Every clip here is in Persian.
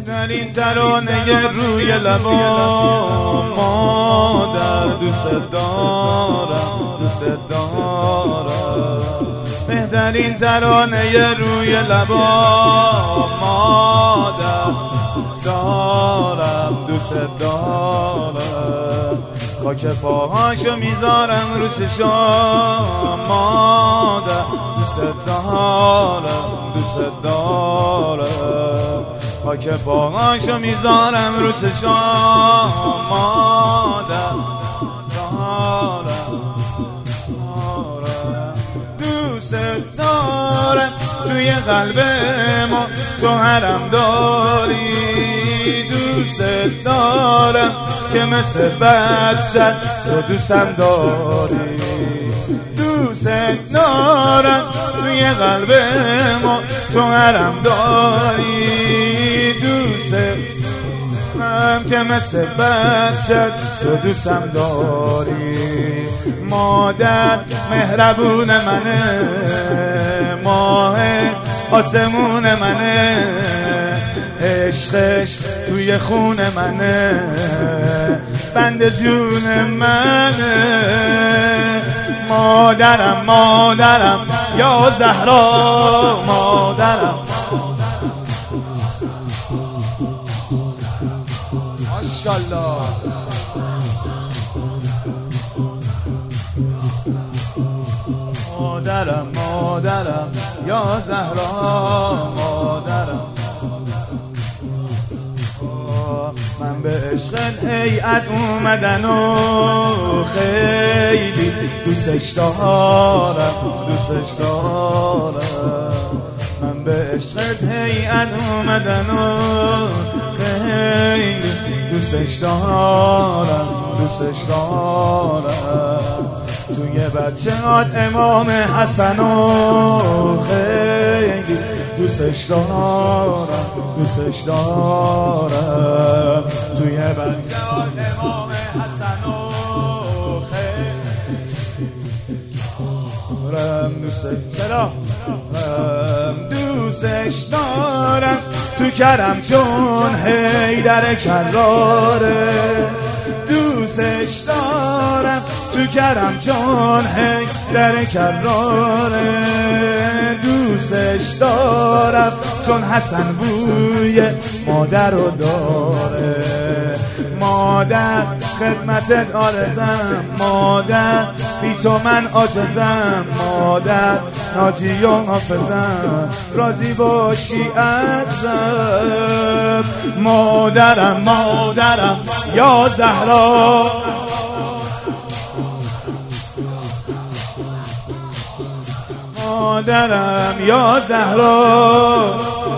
بهترین ترانه روی لبام مادر، دوست دارم دوست دارم. بهترین ترانه روی لبام مادر، دارم دوست دارم. خاک پاهاشو میذارم رو چشام مادر، دوست دارم دوست دارم. خاک پاهاشو میذارم رو چشام مادر، دارم دوست دارم. توی قلب ما تو حرم داری، دوست دارم که مثل بچت تو دوستم داری. دوست دارم توی قلب ما تو حرم داری، دوست دارم که مثل بچت تو دوستم داری. مادر مهربون منه، ماه آسمون منه، عشقش توی خون منه، بند جون منه. مادرم مادرم یا زهرا، مادرم ماشاءالله. مادرم مادرم یا زهرا، مادرم. من به عشق هیئت اومدن و خیلی دوستش دارم دوستش دارم. من به عشق هیئت اومدن و خیلی دوستش دارم دوستش دارم. توی بچه‌هات امام حسن و خیلی دوستش دارم دوستش دارم. توی بچه‌هات امام حسن و خیلی دوستش دارم. تو کرم چون حیدر کراره، دوستش دارم. تو کرم چون حیدر کراره، دوستش دارم. چون حسن بوی مادر رو داره. مادر خدمتت آرزم، مادر بی تو من عاجزم، مادر ناجی و حافظم، راضی باشی ازم. مادرم مادرم یا زهرا، مادرم یا زهرا،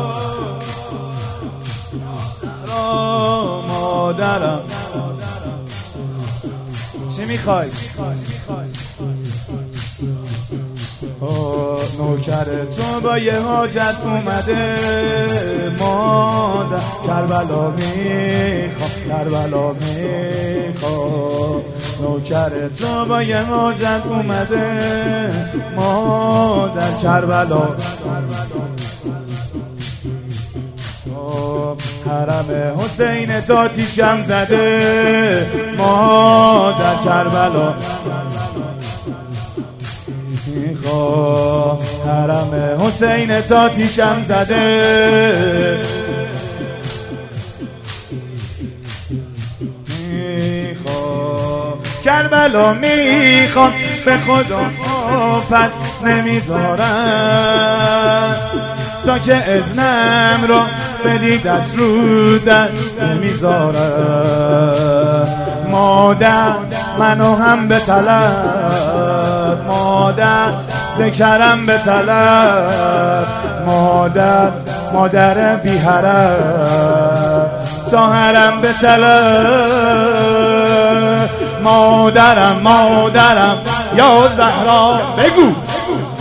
مادرم. چی میخوای؟ نوکر تو با یه حاجت اومده مادر، کربلا میخوام کربلا میخوام. نوکر تو با یه حاجت اومده مادر، کربلا. حرم حسین تا تیشم زده مادر، کربلا میخوام. حرم حسین تا تیشم زده میخوام، کربلا میخوام. به خدا پس نمیذارم تا که اذنم رو بدی دست رو دست نمیذارم. مادر منو هم به طلب، مادر ذکرم به طلب، مادر مادر بی حرم تا حرم به طلب. مادرم مادرم یا زهرا، بگو